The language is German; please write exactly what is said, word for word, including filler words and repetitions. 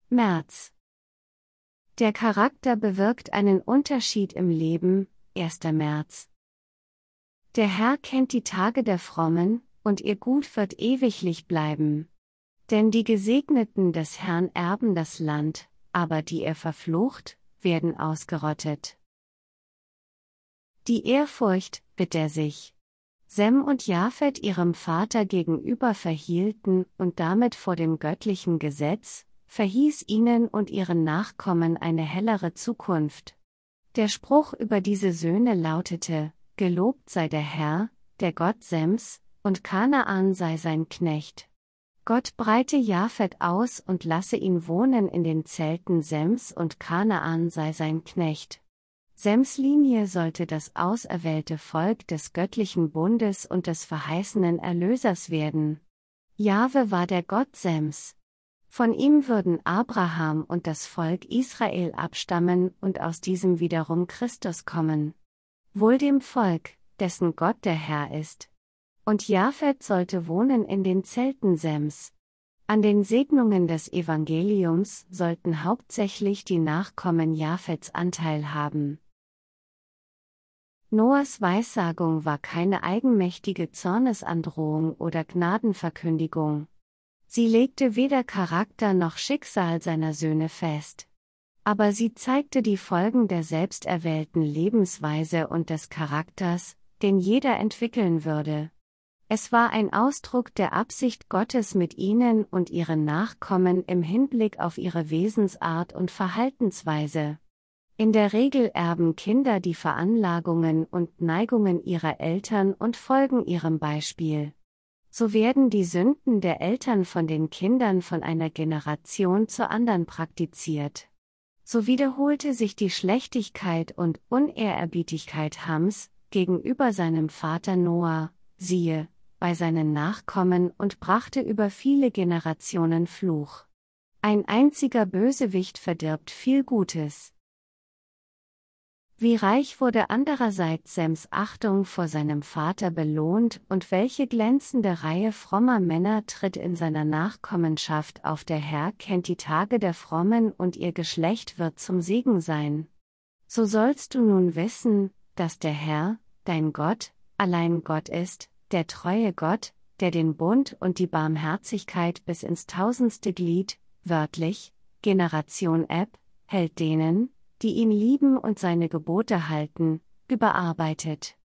März. Der Charakter bewirkt einen Unterschied im Leben, erster März. Der Herr kennt die Tage der Frommen, und ihr Gut wird ewiglich bleiben. Denn die Gesegneten des Herrn erben das Land, aber die er verflucht, werden ausgerottet. Die Ehrfurcht, mit der sich Sem und Japhet ihrem Vater gegenüber verhielten und damit vor dem göttlichen Gesetz, verhieß ihnen und ihren Nachkommen eine hellere Zukunft. Der Spruch über diese Söhne lautete: Gelobt sei der Herr, der Gott Sems, und Kanaan sei sein Knecht. Gott breite Japhet aus und lasse ihn wohnen in den Zelten Sems, und Kanaan sei sein Knecht. Sems Linie sollte das auserwählte Volk des göttlichen Bundes und des verheißenen Erlösers werden. Jahwe war der Gott Sems. Von ihm würden Abraham und das Volk Israel abstammen und aus diesem wiederum Christus kommen. Wohl dem Volk, dessen Gott der Herr ist. Und Japhet sollte wohnen in den Zelten Sems. An den Segnungen des Evangeliums sollten hauptsächlich die Nachkommen Japhets Anteil haben. Noahs Weissagung war keine eigenmächtige Zornesandrohung oder Gnadenverkündigung. Sie legte weder Charakter noch Schicksal seiner Söhne fest. Aber sie zeigte die Folgen der selbsterwählten Lebensweise und des Charakters, den jeder entwickeln würde. Es war ein Ausdruck der Absicht Gottes mit ihnen und ihren Nachkommen im Hinblick auf ihre Wesensart und Verhaltensweise. In der Regel erben Kinder die Veranlagungen und Neigungen ihrer Eltern und folgen ihrem Beispiel. So werden die Sünden der Eltern von den Kindern von einer Generation zur anderen praktiziert. So wiederholte sich die Schlechtigkeit und Unehrerbietigkeit Hams gegenüber seinem Vater Noah, siehe, bei seinen Nachkommen und brachte über viele Generationen Fluch. Ein einziger Bösewicht verdirbt viel Gutes. Wie reich wurde andererseits Sems Achtung vor seinem Vater belohnt und welche glänzende Reihe frommer Männer tritt in seiner Nachkommenschaft auf. Der Herr kennt die Tage der Frommen und ihr Geschlecht wird zum Segen sein. So sollst du nun wissen, dass der Herr, dein Gott, allein Gott ist, der treue Gott, der den Bund und die Barmherzigkeit bis ins tausendste Glied, wörtlich, Generation Eb, hält denen, die ihn lieben und seine Gebote halten, überarbeitet.